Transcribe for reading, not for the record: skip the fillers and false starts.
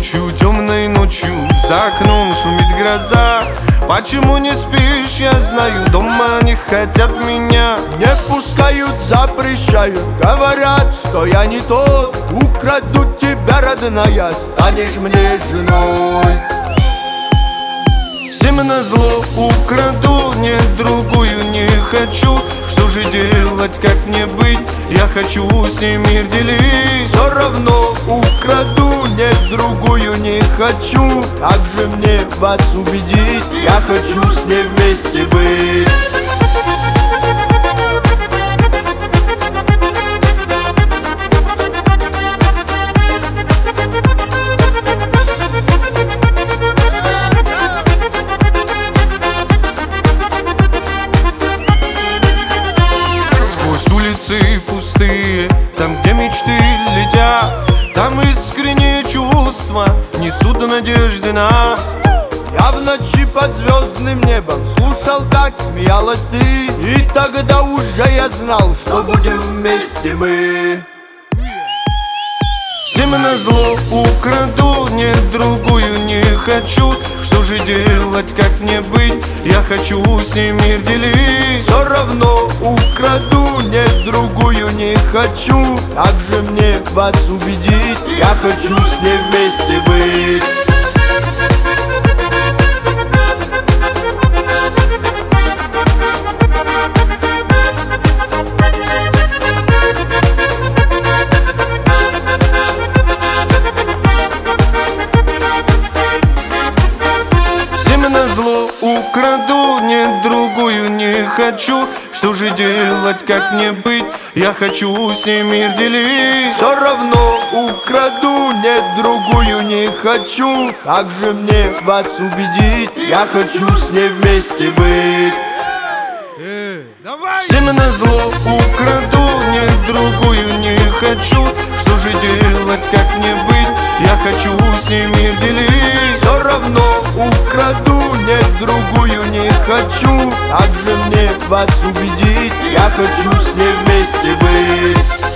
ночью, темной ночью, за окном шумит гроза. Почему не спишь, я знаю, дома не хотят меня. Не пускают, запрещают, говорят, что я не тот. Украдут тебя, родная, станешь мне женой. Всем назло украду, нет, другую не хочу. Что же делать, как мне быть? Я хочу с ней мир делить. Все равно украду, нет, другую не хочу. Как же мне вас убедить? Я хочу с ней вместе быть. Пустые, там, где мечты летят, там искренние чувства несут надежды на. Я в ночи под звездным небом слушал, как смеялась ты. И тогда уже я знал, что будем вместе мы. Всем назло украду, нет, другую не хочу. Что же делать, как мне быть? Я хочу с ней мир делить. Все равно украду, нет, другую не хочу. Как же мне вас убедить? Я хочу с ней вместе быть. Назло украду, нет, другую не хочу. Что же делать, как мне быть? Я хочу с ней мир делить. Все равно украду, нет, другую не хочу. Как же мне вас убедить? Я хочу с ней вместе быть. Всем назло украду, нет, другую не хочу. Что же делать, как мне быть? Я хочу с ней мир делить. Все равно украду, нет, другую не хочу. Как же мне вас убедить? Я хочу с ней вместе быть.